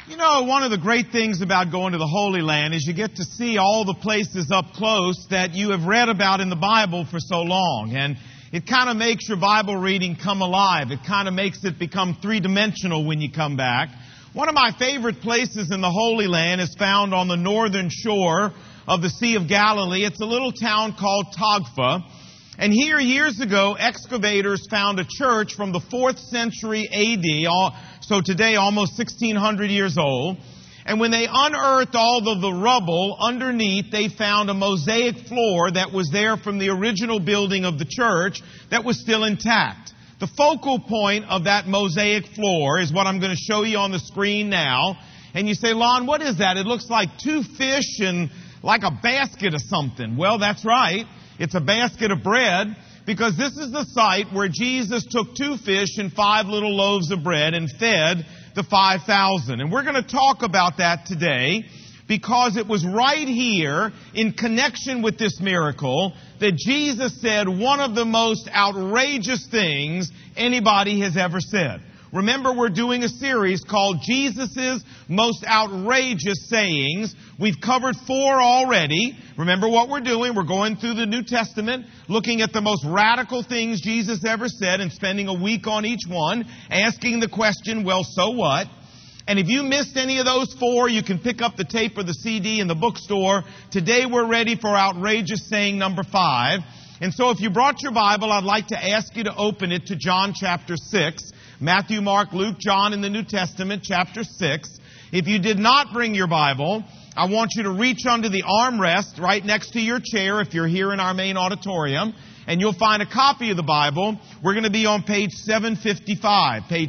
You know, one of the great things about going to the Holy Land is you get to see all the places up close that you have read about in the Bible for so long. And it kind of makes your Bible reading come alive. It kind of makes it become three-dimensional when you come back. One of my favorite places in the Holy Land is found on the northern shore of the Sea of Galilee. It's a little town called Tagfa. And here, years ago, excavators found a church from the 4th century A.D., so today almost 1,600 years old. And when they unearthed all of the rubble underneath, they found a mosaic floor that was there from the original building of the church that was still intact. The focal point of that mosaic floor is what I'm going to show you on the screen now. And you say, Lon, what is that? It looks like 2 fish and like a basket of something. Well, that's right. It's a basket of bread, because this is the site where Jesus took 2 fish and 5 little loaves of bread and fed the 5,000. And we're going to talk about that today, because it was right here in connection with this miracle that Jesus said one of the most outrageous things anybody has ever said. Remember, we're doing a series called Jesus' Most Outrageous Sayings. We've covered 4 already. Remember what we're doing. We're going through the New Testament, looking at the most radical things Jesus ever said and spending a week on each one, asking the question, well, so what? And if you missed any of those 4, you can pick up the tape or the CD in the bookstore. Today we're ready for outrageous saying number 5. And so if you brought your Bible, I'd like to ask you to open it to John chapter 6. Matthew, Mark, Luke, John in the New Testament, chapter 6. If you did not bring your Bible, I want you to reach under the armrest right next to your chair if you're here in our main auditorium, and you'll find a copy of the Bible. We're going to be on page 755, page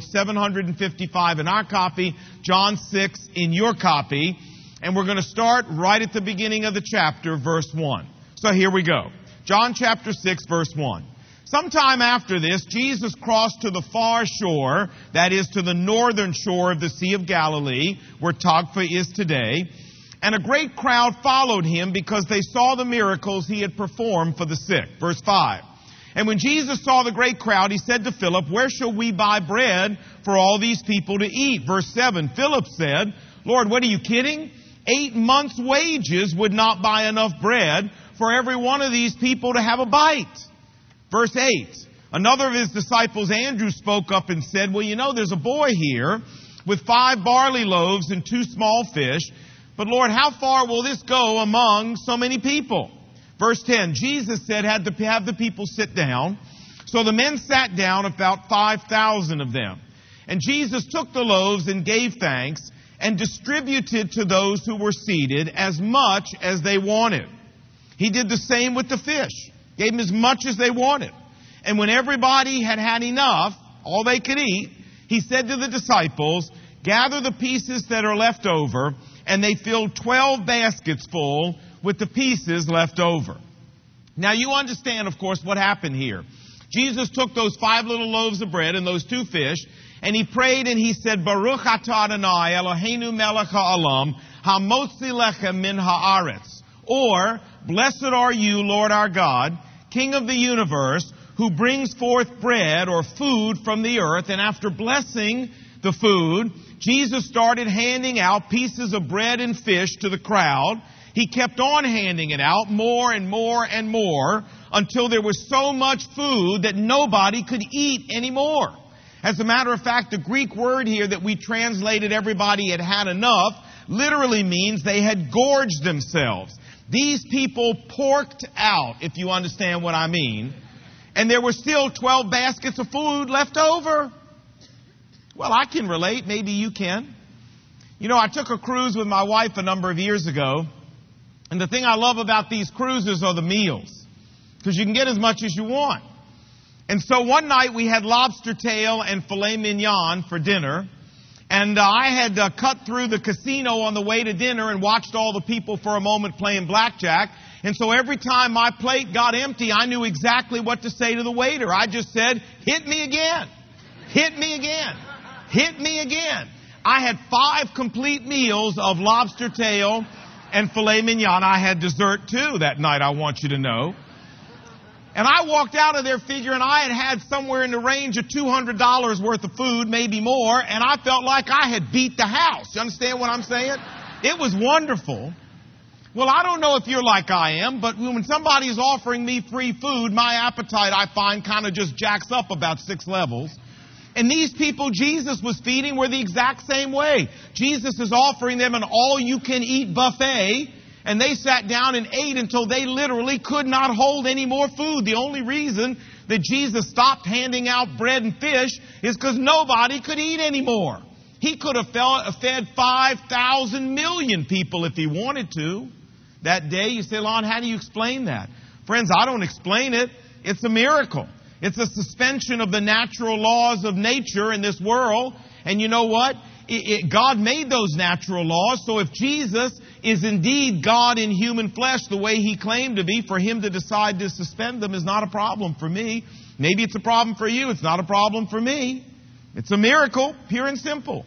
755 in our copy, John 6 in your copy, and we're going to start right at the beginning of the chapter, verse 1. So here we go. John chapter 6, verse 1. Sometime after this, Jesus crossed to the far shore, that is, to the northern shore of the Sea of Galilee, where Tagfa is today. And a great crowd followed him because they saw the miracles he had performed for the sick. Verse 5. And when Jesus saw the great crowd, he said to Philip, where shall we buy bread for all these people to eat? Verse 7. Philip said, Lord, what are you kidding? 8 months' wages would not buy enough bread for every one of these people to have a bite. Verse 8, another of his disciples, Andrew, spoke up and said, well, you know, there's a boy here with 5 barley loaves and 2 small fish. But Lord, how far will this go among so many people? Verse 10, Jesus said, had to have the people sit down. So the men sat down, about 5,000 of them. And Jesus took the loaves and gave thanks and distributed to those who were seated as much as they wanted. He did the same with the fish. Gave them as much as they wanted. And when everybody had had enough, all they could eat, he said to the disciples, gather the pieces that are left over, and they filled 12 baskets full with the pieces left over. Now you understand, of course, what happened here. Jesus took those 5 little loaves of bread and those 2 fish, and he prayed and he said, Baruch atah Adonai Eloheinu melech ha'olam, hamotzi lechem min ha'aretz. Or, blessed are you, Lord our God, King of the universe, who brings forth bread or food from the earth. And after blessing the food, Jesus started handing out pieces of bread and fish to the crowd. He kept on handing it out more and more and more until there was so much food that nobody could eat anymore. As a matter of fact, the Greek word here that we translated everybody had had enough literally means they had gorged themselves. These people porked out, if you understand what I mean. And there were still 12 baskets of food left over. Well, I can relate. Maybe you can. You know, I took a cruise with my wife a number of years ago. And the thing I love about these cruises are the meals, because you can get as much as you want. And so one night we had lobster tail and filet mignon for dinner. And I had cut through the casino on the way to dinner and watched all the people for a moment playing blackjack. And so every time my plate got empty, I knew exactly what to say to the waiter. I just said, hit me again. Hit me again. Hit me again. I had 5 complete meals of lobster tail and filet mignon. I had dessert too that night, I want you to know. And I walked out of there figuring I had somewhere in the range of $200 worth of food, maybe more, and I felt like I had beat the house. You understand what I'm saying? It was wonderful. Well, I don't know if you're like I am, but when somebody is offering me free food, my appetite, I find, kind of just jacks up about 6 levels. And these people Jesus was feeding were the exact same way. Jesus is offering them an all-you-can-eat buffet, and they sat down and ate until they literally could not hold any more food. The only reason that Jesus stopped handing out bread and fish is because nobody could eat anymore. He could have fed 5,000 million people if he wanted to that day. You say, Lon, how do you explain that? Friends, I don't explain it. It's a miracle. It's a suspension of the natural laws of nature in this world. And you know what? God made those natural laws, so if Jesus is indeed God in human flesh the way He claimed to be, for Him to decide to suspend them is not a problem for me. Maybe it's a problem for you. It's not a problem for me. It's a miracle, pure and simple.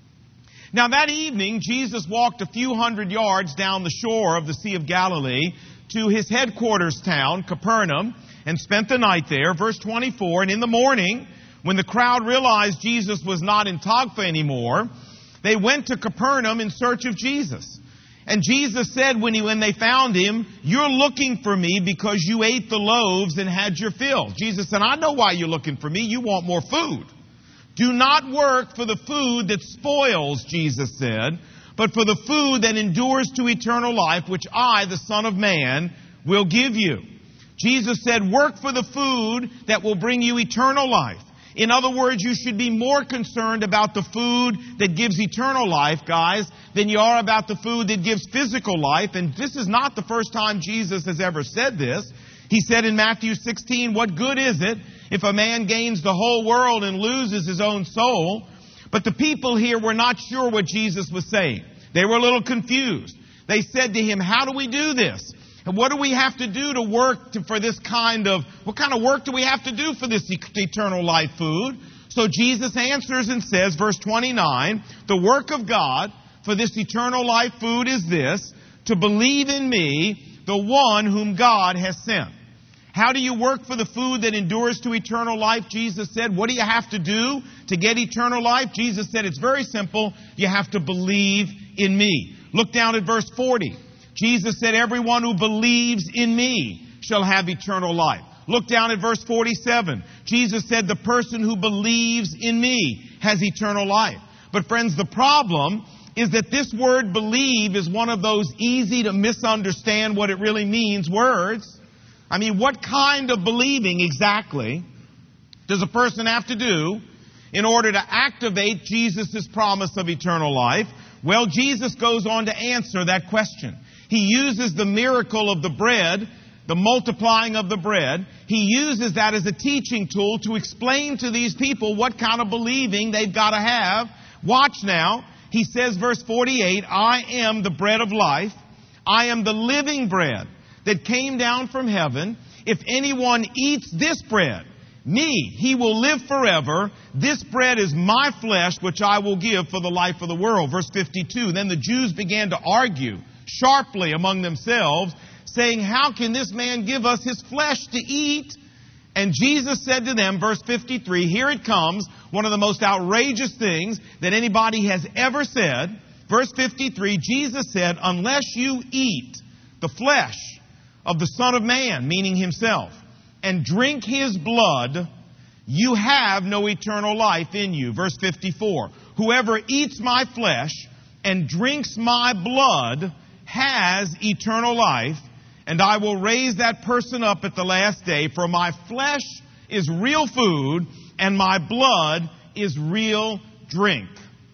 Now that evening, Jesus walked a few hundred yards down the shore of the Sea of Galilee to His headquarters town, Capernaum, and spent the night there. Verse 24, and in the morning, when the crowd realized Jesus was not in Tagfa anymore, they went to Capernaum in search of Jesus. And Jesus said when they found Him, you're looking for me because you ate the loaves and had your fill. Jesus said, I know why you're looking for me. You want more food. Do not work for the food that spoils, Jesus said, but for the food that endures to eternal life, which I, the Son of Man, will give you. Jesus said, work for the food that will bring you eternal life. In other words, you should be more concerned about the food that gives eternal life, guys, than you are about the food that gives physical life. And this is not the first time Jesus has ever said this. He said in Matthew 16, what good is it if a man gains the whole world and loses his own soul? But the people here were not sure what Jesus was saying. They were a little confused. They said to Him, how do we do this? And what do we have to do to work for this what kind of work do we have to do for this eternal life food? So Jesus answers and says, verse 29, the work of God for this eternal life food is this, to believe in me, the one whom God has sent. How do you work for the food that endures to eternal life? Jesus said, what do you have to do to get eternal life? Jesus said, it's very simple. You have to believe in me. Look down at verse 40. Jesus said, everyone who believes in me shall have eternal life. Look down at verse 47. Jesus said, the person who believes in me has eternal life. But friends, the problem is that this word believe is one of those easy to misunderstand what it really means words. I mean, what kind of believing exactly does a person have to do in order to activate Jesus' promise of eternal life? Well, Jesus goes on to answer that question. He uses the miracle of the bread, the multiplying of the bread. He uses that as a teaching tool to explain to these people what kind of believing they've got to have. Watch now. He says, verse 48, I am the bread of life. I am the living bread that came down from heaven. If anyone eats this bread, me, he will live forever. This bread is my flesh, which I will give for the life of the world. Verse 52, then the Jews began to argue sharply among themselves, saying, how can this man give us his flesh to eat? And Jesus said to them, verse 53, here it comes, one of the most outrageous things that anybody has ever said. Verse 53, Jesus said, unless you eat the flesh of the Son of Man, meaning Himself, and drink His blood, you have no eternal life in you. Verse 54, whoever eats my flesh and drinks my blood has eternal life, and I will raise that person up at the last day, for my flesh is real food, and my blood is real drink.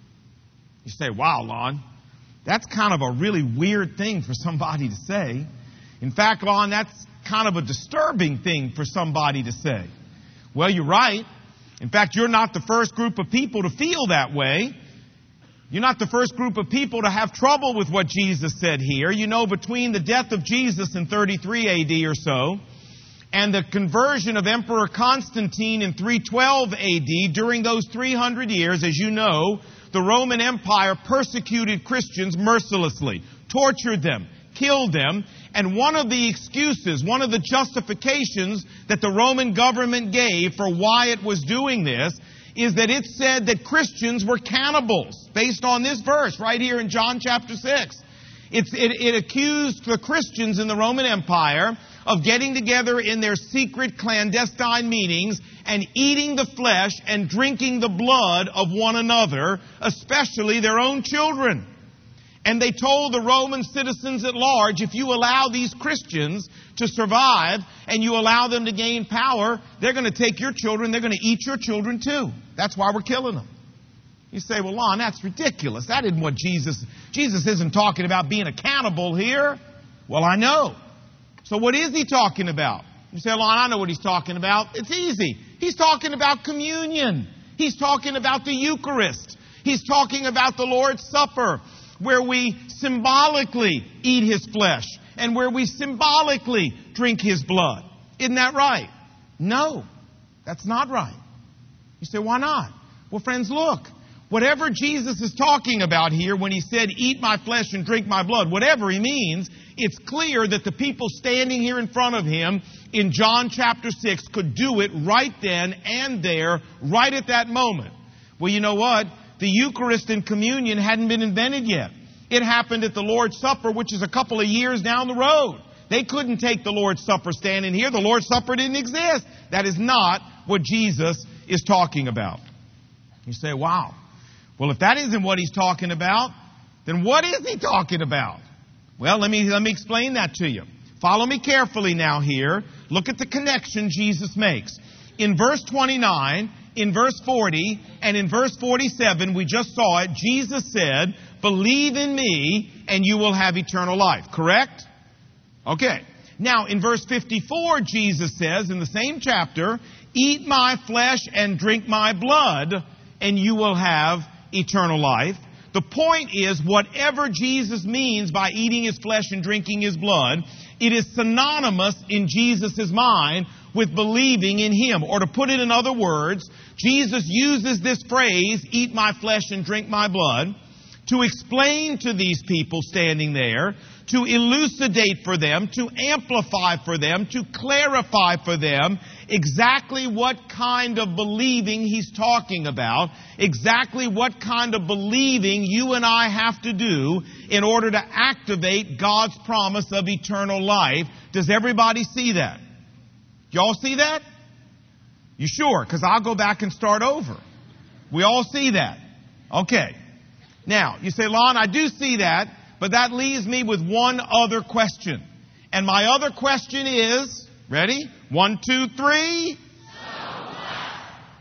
You say, wow, Lon, that's kind of a really weird thing for somebody to say. In fact, Lon, that's kind of a disturbing thing for somebody to say. Well, you're right. In fact, you're not the first group of people to feel that way. You're not the first group of people to have trouble with what Jesus said here. You know, between the death of Jesus in 33 AD or so and the conversion of Emperor Constantine in 312 AD, during those 300 years, as you know, the Roman Empire persecuted Christians mercilessly, tortured them, killed them, And one of the excuses, one of the justifications that the Roman government gave for why it was doing this is that it said that Christians were cannibals, based on this verse right here in John chapter 6. It accused the Christians in the Roman Empire of getting together in their secret clandestine meetings and eating the flesh and drinking the blood of one another, especially their own children. And they told the Roman citizens at large, if you allow these Christians to survive and you allow them to gain power, they're going to take your children, they're going to eat your children too. That's why we're killing them. You say, well, Lon, that's ridiculous. That isn't what Jesus isn't talking about being a cannibal here. Well, I know. So what is he talking about? You say, Lon, I know what he's talking about. It's easy. He's talking about communion. He's talking about the Eucharist. He's talking about the Lord's Supper, where we symbolically eat His flesh and where we symbolically drink His blood. Isn't that right? No, that's not right. You say, why not? Well, friends, look. Whatever Jesus is talking about here when He said, eat my flesh and drink my blood, whatever He means, it's clear that the people standing here in front of Him in John chapter 6 could do it right then and there, right at that moment. Well, you know what? The Eucharist and communion hadn't been invented yet. It happened at the Lord's Supper, which is a couple of years down the road. They couldn't take the Lord's Supper standing here. The Lord's Supper didn't exist. That is not what Jesus is talking about. You say, wow. Well, if that isn't what He's talking about, then what is He talking about? Well, let me explain that to you. Follow me carefully now here. Look at the connection Jesus makes. In verse 29, in verse 40, and in verse 47, we just saw it, Jesus said, believe in me and you will have eternal life. Correct? Okay. Now, in verse 54, Jesus says, in the same chapter, eat my flesh and drink my blood, and you will have eternal life. The point is, whatever Jesus means by eating His flesh and drinking His blood, it is synonymous in Jesus' mind with believing in Him. Or to put it in other words, Jesus uses this phrase, eat my flesh and drink my blood, to explain to these people standing there, to elucidate for them, to amplify for them, to clarify for them exactly what kind of believing He's talking about, exactly what kind of believing you and I have to do in order to activate God's promise of eternal life. Does everybody see that? Y'all see that? You sure? Because I'll go back and start over. We all see that. Okay. Now, you say, Lon, I do see that, but that leaves me with one other question. And my other question is, ready? 1, 2, 3. So what?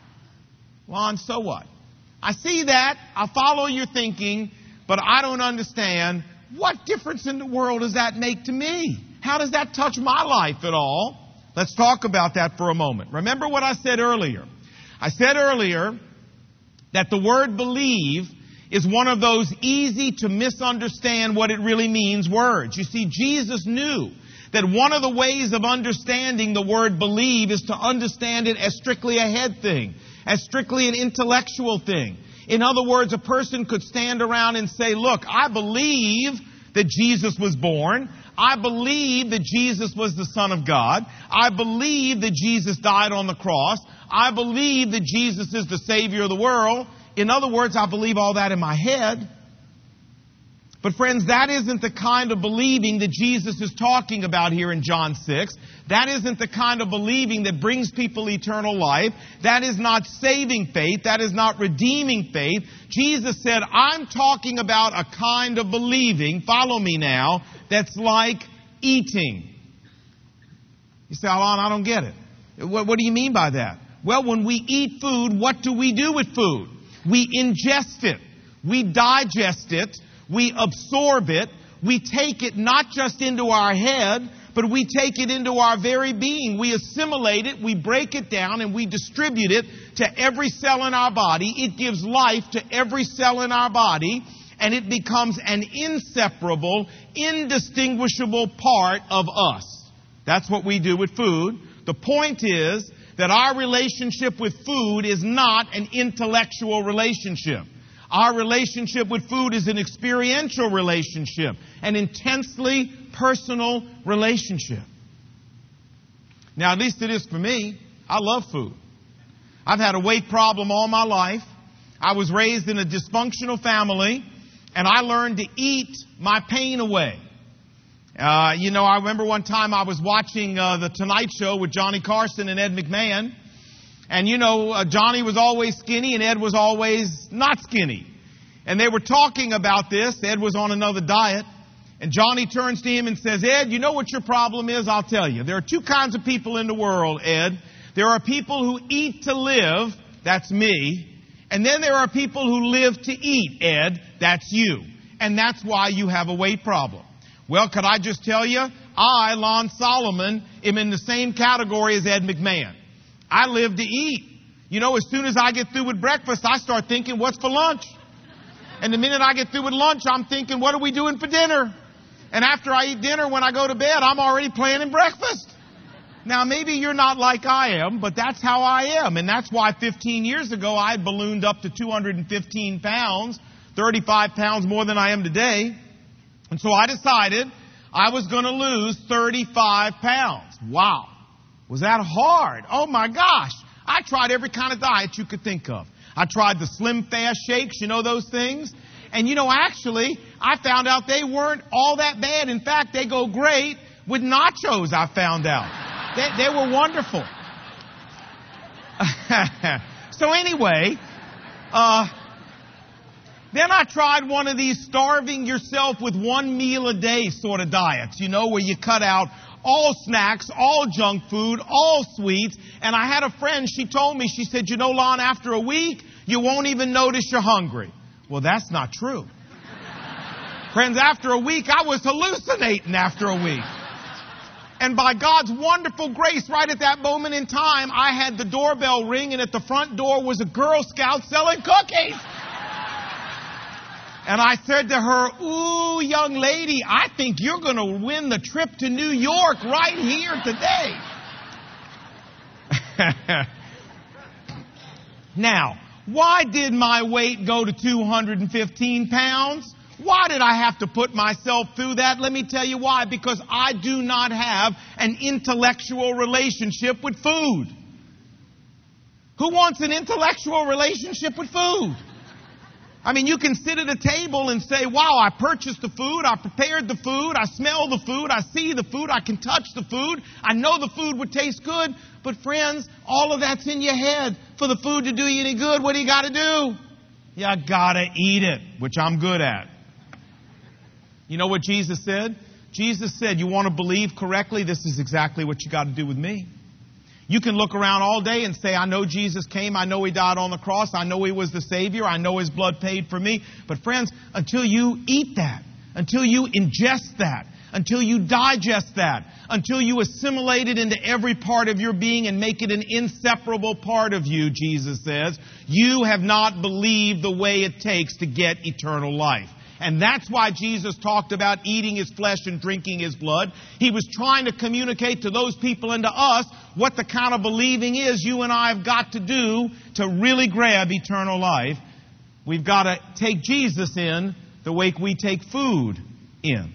Lon, so what? I see that. I follow your thinking, but I don't understand. What difference in the world does that make to me? How does that touch my life at all? Let's talk about that for a moment. Remember what I said earlier. I said earlier that the word believe is one of those easy to misunderstand what it really means words. You see, Jesus knew that one of the ways of understanding the word believe is to understand it as strictly a head thing, as strictly an intellectual thing. In other words, a person could stand around and say, look, I believe that Jesus was born. I believe that Jesus was the Son of God. I believe that Jesus died on the cross. I believe that Jesus is the Savior of the world. In other words, I believe all that in my head. But friends, that isn't the kind of believing that Jesus is talking about here in John 6. That isn't the kind of believing that brings people eternal life. That is not saving faith. That is not redeeming faith. Jesus said, I'm talking about a kind of believing, follow me now, that's like eating. You say, Alon, I don't get it. What do you mean by that? Well, when we eat food, what do we do with food? We ingest it. We digest it. We absorb it. We take it not just into our head, but we take it into our very being. We assimilate it, we break it down, and we distribute it to every cell in our body. It gives life to every cell in our body, and it becomes an inseparable, indistinguishable part of us. That's what we do with food. The point is that our relationship with food is not an intellectual relationship. Our relationship with food is an experiential relationship, an intensely personal relationship. Now, at least it is for me. I love food. I've had a weight problem all my life. I was raised in a dysfunctional family, and I learned to eat my pain away. I remember one time I was watching The Tonight Show with Johnny Carson and Ed McMahon. And Johnny was always skinny and Ed was always not skinny. And they were talking about this. Ed was on another diet. And Johnny turns to him and says, Ed, you know what your problem is? I'll tell you. There are two kinds of people in the world, Ed. There are people who eat to live. That's me. And then there are people who live to eat, Ed. That's you. And that's why you have a weight problem. Well, could I just tell you, I, Lon Solomon, am in the same category as Ed McMahon. I live to eat. As soon as I get through with breakfast, I start thinking, what's for lunch? And the minute I get through with lunch, I'm thinking, what are we doing for dinner? And after I eat dinner, when I go to bed, I'm already planning breakfast. Now, maybe you're not like I am, but that's how I am. And that's why 15 years ago, I had ballooned up to 215 pounds, 35 pounds more than I am today. And so I decided I was going to lose 35 pounds. Wow. Was that hard? Oh, my gosh. I tried every kind of diet you could think of. I tried the Slim Fast shakes, those things. And, actually, I found out they weren't all that bad. In fact, they go great with nachos, I found out. They were wonderful. So anyway, then I tried one of these starving yourself with one meal a day sort of diets, where you cut out all snacks, all junk food, all sweets. And I had a friend, she told me, she said, Lon, after a week, you won't even notice you're hungry. Well, that's not true. Friends, after a week, I was hallucinating after a week. And by God's wonderful grace, right at that moment in time, I had the doorbell ring, and at the front door was a Girl Scout selling cookies. And I said to her, ooh, young lady, I think you're going to win the trip to New York right here today. Now, why did my weight go to 215 pounds? Why did I have to put myself through that? Let me tell you why. Because I do not have an intellectual relationship with food. Who wants an intellectual relationship with food? I mean, you can sit at a table and say, wow, I purchased the food, I prepared the food, I smell the food, I see the food, I can touch the food, I know the food would taste good. But friends, all of that's in your head. For the food to do you any good, what do you got to do? You got to eat it, which I'm good at. You know what Jesus said? Jesus said, you want to believe correctly? This is exactly what you got to do with me. You can look around all day and say, I know Jesus came, I know He died on the cross, I know He was the Savior, I know His blood paid for me. But friends, until you eat that, until you ingest that, until you digest that, until you assimilate it into every part of your being and make it an inseparable part of you, Jesus says, you have not believed the way it takes to get eternal life. And that's why Jesus talked about eating His flesh and drinking His blood. He was trying to communicate to those people and to us what the kind of believing is you and I have got to do to really grab eternal life. We've got to take Jesus in the way we take food in.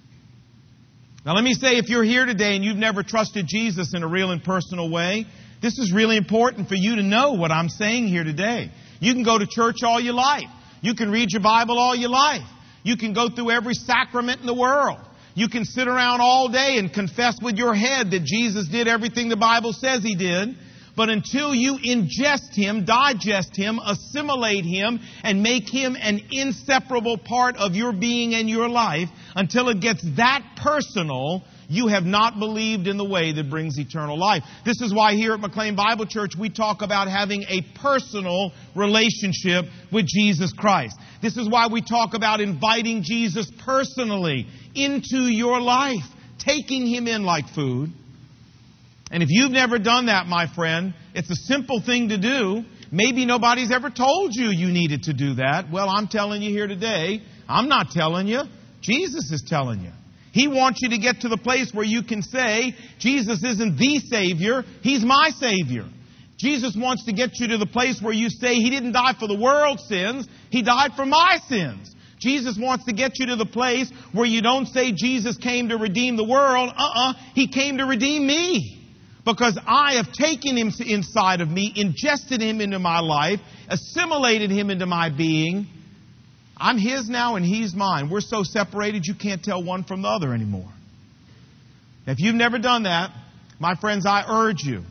Now let me say, if you're here today and you've never trusted Jesus in a real and personal way, this is really important for you to know what I'm saying here today. You can go to church all your life. You can read your Bible all your life. You can go through every sacrament in the world. You can sit around all day and confess with your head that Jesus did everything the Bible says He did. But until you ingest Him, digest Him, assimilate Him, and make Him an inseparable part of your being and your life, until it gets that personal, you have not believed in the way that brings eternal life. This is why here at McLean Bible Church we talk about having a personal relationship with Jesus Christ. This is why we talk about inviting Jesus personally into your life, taking Him in like food. And if you've never done that, my friend, it's a simple thing to do. Maybe nobody's ever told you you needed to do that. Well, I'm telling you here today. I'm not telling you. Jesus is telling you. He wants you to get to the place where you can say, Jesus isn't the Savior, He's my Savior. Jesus wants to get you to the place where you say, He didn't die for the world's sins, He died for my sins. Jesus wants to get you to the place where you don't say Jesus came to redeem the world. He came to redeem me. Because I have taken Him inside of me, ingested Him into my life, assimilated Him into my being. I'm His now and He's mine. We're so separated you can't tell one from the other anymore. If you've never done that, my friends, I urge you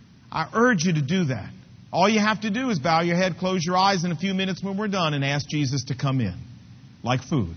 to do that. All you have to do is bow your head, close your eyes in a few minutes when we're done, and ask Jesus to come in, like food.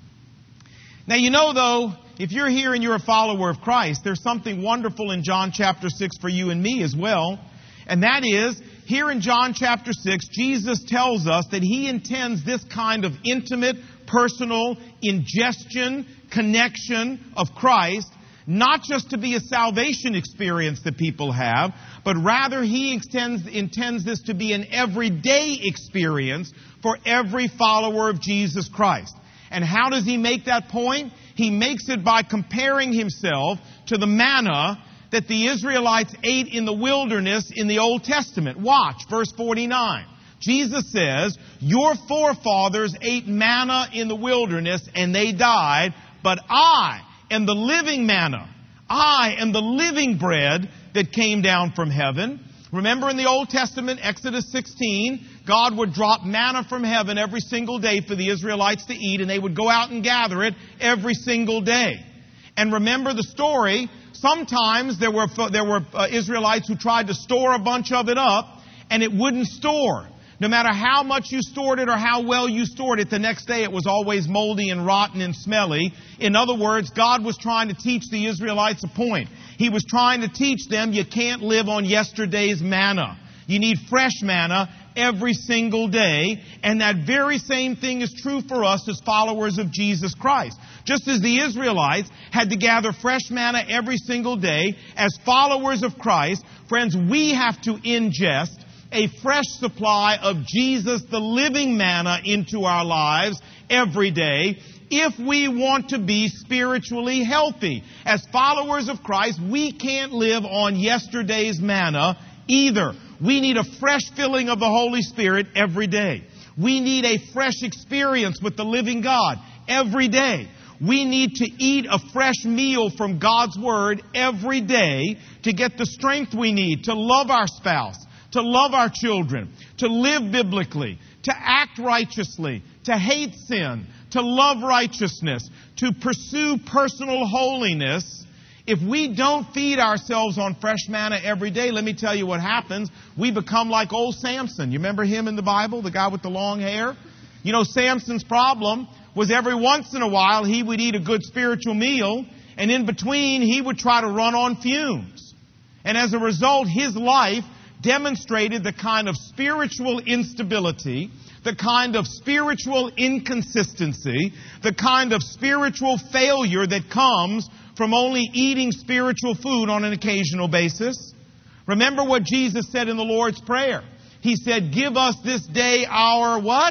Now, you know, though, if you're here and you're a follower of Christ, there's something wonderful in John chapter 6 for you and me as well. And that is, here in John chapter 6, Jesus tells us that He intends this kind of intimate, personal ingestion, connection of Christ, not just to be a salvation experience that people have, but rather He intends this to be an everyday experience for every follower of Jesus Christ. And how does He make that point? He makes it by comparing Himself to the manna that the Israelites ate in the wilderness in the Old Testament. Watch, verse 49. Jesus says, your forefathers ate manna in the wilderness and they died, but I am the living manna. I am the living bread that came down from heaven. Remember in the Old Testament, Exodus 16, God would drop manna from heaven every single day for the Israelites to eat, and they would go out and gather it every single day. And remember the story, sometimes there were Israelites who tried to store a bunch of it up, and it wouldn't store. No matter how much you stored it or how well you stored it, the next day it was always moldy and rotten and smelly. In other words, God was trying to teach the Israelites a point. He was trying to teach them you can't live on yesterday's manna. You need fresh manna every single day. And that very same thing is true for us as followers of Jesus Christ. Just as the Israelites had to gather fresh manna every single day, as followers of Christ, friends, we have to ingest a fresh supply of Jesus, the living manna, into our lives every day if we want to be spiritually healthy. As followers of Christ, we can't live on yesterday's manna either. We need a fresh filling of the Holy Spirit every day. We need a fresh experience with the living God every day. We need to eat a fresh meal from God's Word every day to get the strength we need to love our spouse, to love our children, to live biblically, to act righteously, to hate sin, to love righteousness, to pursue personal holiness. If we don't feed ourselves on fresh manna every day, let me tell you what happens. We become like old Samson. You remember him in the Bible, the guy with the long hair? You know, Samson's problem was every once in a while he would eat a good spiritual meal, and in between he would try to run on fumes. And as a result, his life demonstrated the kind of spiritual instability, the kind of spiritual inconsistency, the kind of spiritual failure that comes from only eating spiritual food on an occasional basis. Remember what Jesus said in the Lord's Prayer. He said, give us this day our what?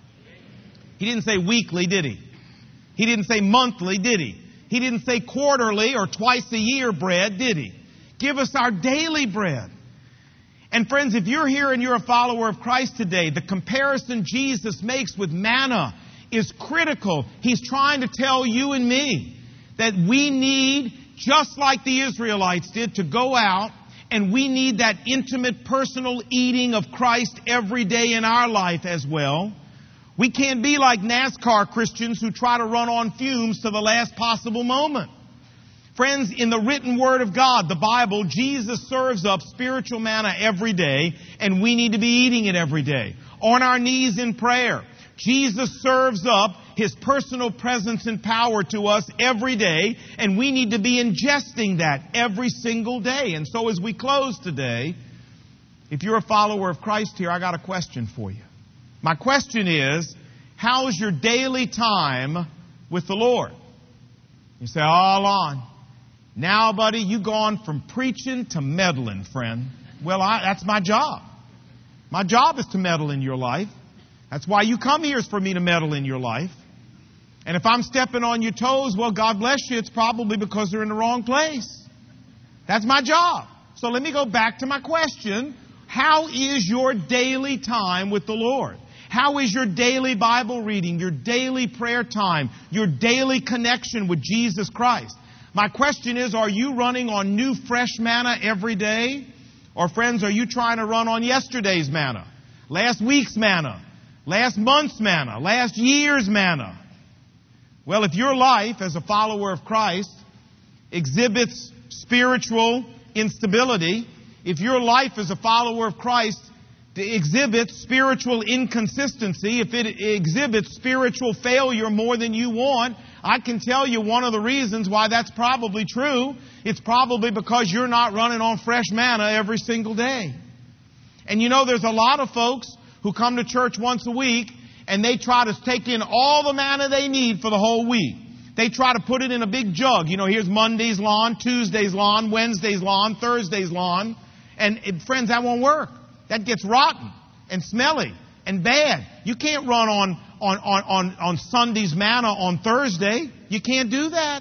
He didn't say weekly, did he? He didn't say monthly, did he? He didn't say quarterly or twice a year bread, did he? Give us our daily bread. And friends, if you're here and you're a follower of Christ today, the comparison Jesus makes with manna is critical. He's trying to tell you and me that we need, just like the Israelites did, to go out, and we need that intimate, personal eating of Christ every day in our life as well. We can't be like NASCAR Christians who try to run on fumes to the last possible moment. Friends, in the written Word of God, the Bible, Jesus serves up spiritual manna every day, and we need to be eating it every day. On our knees in prayer, Jesus serves up His personal presence and power to us every day, and we need to be ingesting that every single day. And so as we close today, if you're a follower of Christ here, I got a question for you. My question is, how's your daily time with the Lord? You say, oh, Lon, now, buddy, you've gone from preaching to meddling, friend. Well, that's my job. My job is to meddle in your life. That's why you come here, is for me to meddle in your life. And if I'm stepping on your toes, well, God bless you, it's probably because they're in the wrong place. That's my job. So let me go back to my question. How is your daily time with the Lord? How is your daily Bible reading, your daily prayer time, your daily connection with Jesus Christ? My question is, are you running on new fresh manna every day? Or friends, are you trying to run on yesterday's manna, last week's manna, last month's manna, last year's manna? Well, if your life as a follower of Christ exhibits spiritual instability, if your life as a follower of Christ exhibits spiritual inconsistency, if it exhibits spiritual failure more than you want, I can tell you one of the reasons why that's probably true. It's probably because you're not running on fresh manna every single day. And you know, there's a lot of folks who come to church once a week and they try to take in all the manna they need for the whole week. They try to put it in a big jug. You know, here's Monday's lawn, Tuesday's lawn, Wednesday's lawn, Thursday's lawn. And friends, that won't work. That gets rotten and smelly and bad. You can't run on Sunday's manna on Thursday. You can't do that.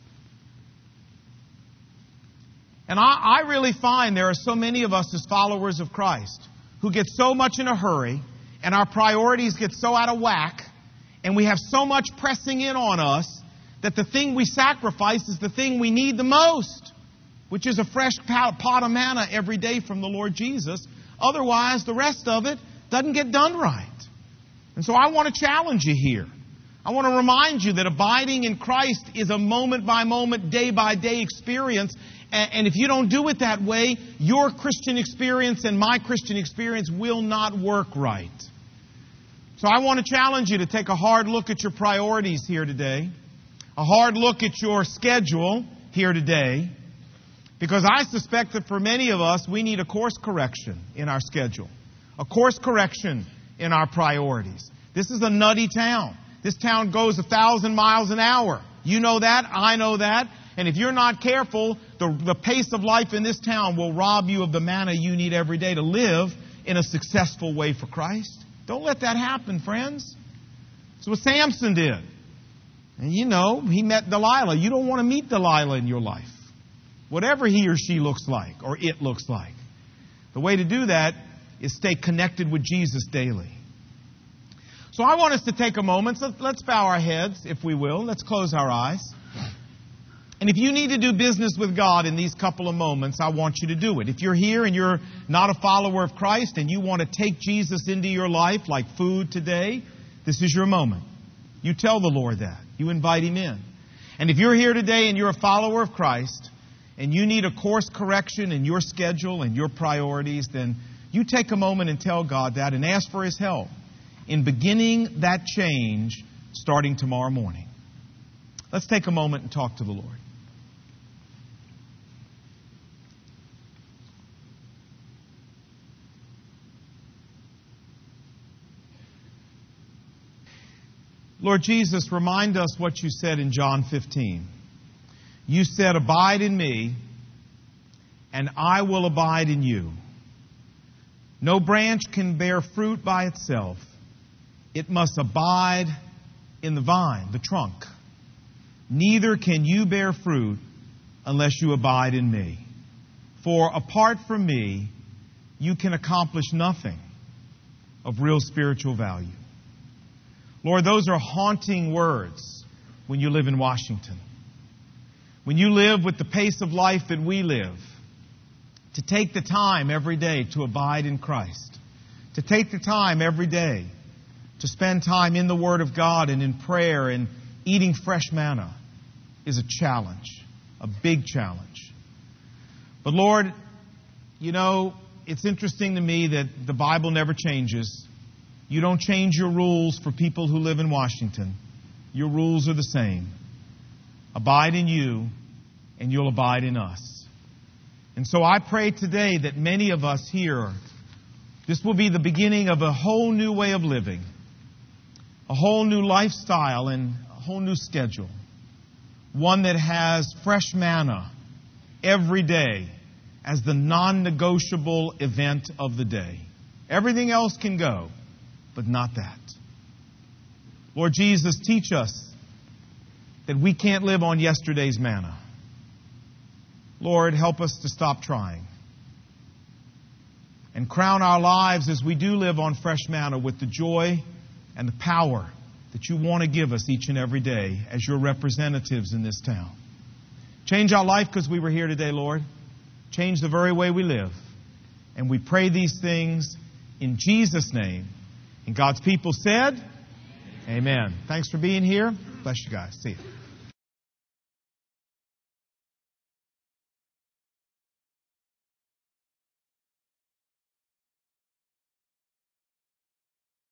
And I really find there are so many of us as followers of Christ who get so much in a hurry, and our priorities get so out of whack, and we have so much pressing in on us that the thing we sacrifice is the thing we need the most, which is a fresh pot of manna every day from the Lord Jesus. Otherwise, the rest of it doesn't get done right. And so I want to challenge you here. I want to remind you that abiding in Christ is a moment-by-moment, day-by-day experience. And if you don't do it that way, your Christian experience and my Christian experience will not work right. So I want to challenge you to take a hard look at your priorities here today, a hard look at your schedule here today, because I suspect that for many of us, we need a course correction in our schedule, a course correction in our priorities. This is a nutty town. This town goes 1,000 miles an hour. You know that. I know that. And if you're not careful, the pace of life in this town will rob you of the manna you need every day to live in a successful way for Christ. Don't let that happen, friends. That's what Samson did. And you know, he met Delilah. You don't want to meet Delilah in your life, whatever he or she looks like or it looks like. The way to do that is stay connected with Jesus daily. So I want us to take a moment. So let's bow our heads, if we will. Let's close our eyes. And if you need to do business with God in these couple of moments, I want you to do it. If you're here and you're not a follower of Christ and you want to take Jesus into your life like food today, this is your moment. You tell the Lord that. You invite Him in. And if you're here today and you're a follower of Christ and you need a course correction in your schedule and your priorities, then you take a moment and tell God that and ask for His help in beginning that change starting tomorrow morning. Let's take a moment and talk to the Lord. Lord Jesus, remind us what you said in John 15. You said, "Abide in me, and I will abide in you. No branch can bear fruit by itself. It must abide in the vine, the trunk. Neither can you bear fruit unless you abide in me. For apart from me, you can accomplish nothing of real spiritual value." Lord, those are haunting words when you live in Washington. When you live with the pace of life that we live, to take the time every day to abide in Christ, to take the time every day to spend time in the Word of God and in prayer and eating fresh manna is a challenge, a big challenge. But Lord, you know, it's interesting to me that the Bible never changes. You don't change your rules for people who live in Washington. Your rules are the same. Abide in you, and you'll abide in us. And so I pray today that many of us here, this will be the beginning of a whole new way of living, a whole new lifestyle and a whole new schedule. One that has fresh manna every day as the non-negotiable event of the day. Everything else can go, but not that. Lord Jesus, teach us that we can't live on yesterday's manna. Lord, help us to stop trying. and crown our lives as we do live on Fresh Manna with the joy and the power that you want to give us each and every day as your representatives in this town. Change our life because we were here today, Lord. Change the very way we live. And we pray these things in Jesus' name. And God's people said, Amen. Thanks for being here. Bless you guys. See you.